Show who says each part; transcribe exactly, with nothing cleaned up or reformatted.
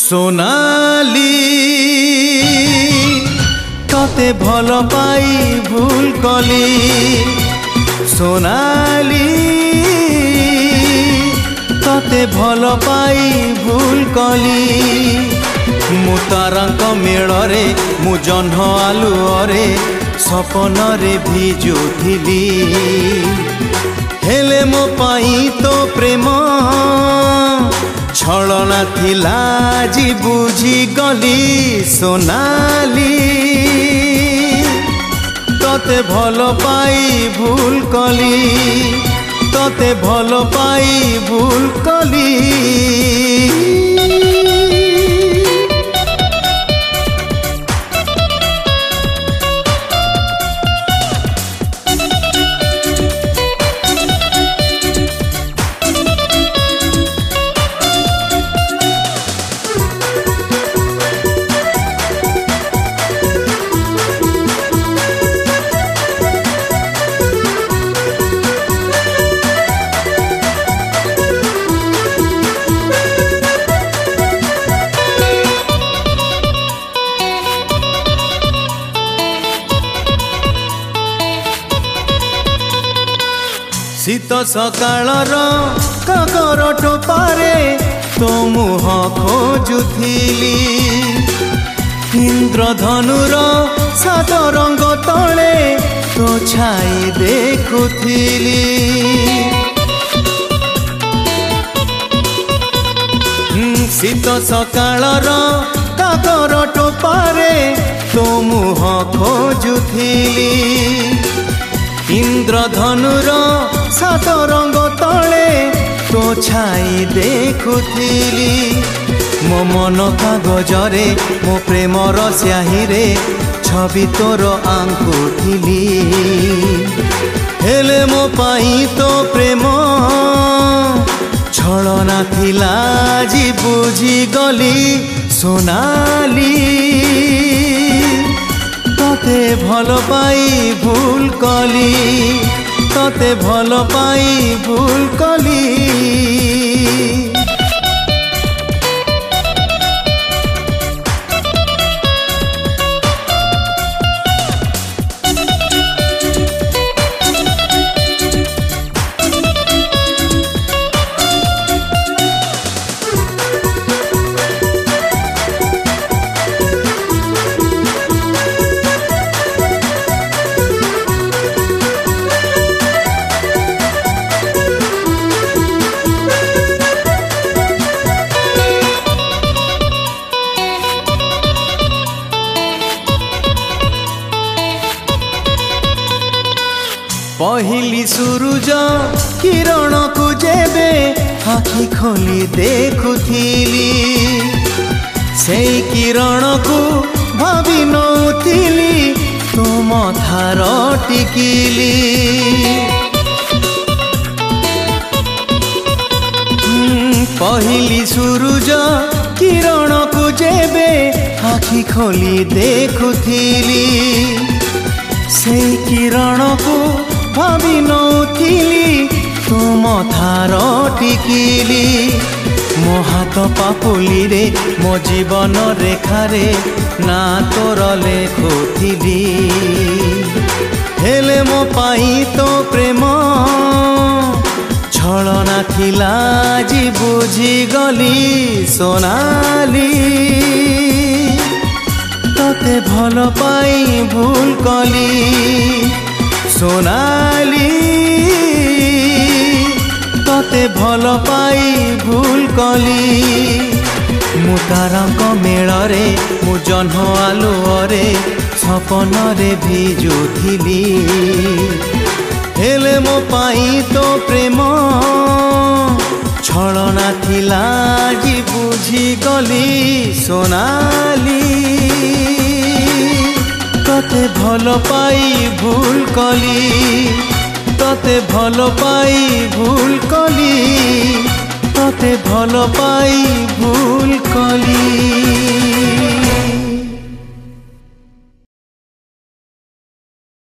Speaker 1: सोनाली तते भल पाई भूल कली सोनाली तते भल पाई भूल कली मु तारांक मेଳରେ मु जह्न आलुअरे सपनरे भिजुथिली हेले मो पाई तो प्रेम छलना थिला जी बुझी गली सोनाली तते भल पाई भूल कली तते भल पाई भूल कली शीत सकाळर काकर टोपारे तो मुह खोजुथिली इंद्रधनुर सात रंग तले तो छाई देखुथिली शीत सकाळर काकर टोपारे तो मुह खोजुथिली इंद्रधनुर सात रंग तले तो छाई देखुथिली मो मन कागजरे मो प्रेमर स्याही छवि तोर आंकुथिली हेले मो पाई तो प्रेम छलना थिला जी बुझी गली सोनाली तते भल पाई भूल कली तते भल पाई भूल कली पहली सूरज किरण को जेबे आखि खोली देखुथिली से किरण को भावी नौथिली तो मथार टिकिली पहली सूरज किरण को जेबे आखि खोली देखुथिली से किरण को भावी नौथिली तो मथार टिकिली मो हाथ पापुली रे मो जीवन रेखारे ना तोर लेखुथिली हेले मो पाई तो प्रेम छलना थिला जी बुझी गली सोनाली तते भल पाई भूल कली सोनाली तते भल पाई भूल कली मु तारांक मेଳରେ मु जह्न आलुअरे सपनरे भिजुथिली हेले मो पाई तो प्रेम छलना थिला जी बुझी गली सोनाली तते भल पाई भूल कली तते भल पाई भूल कली तते भल पाई भूल कली।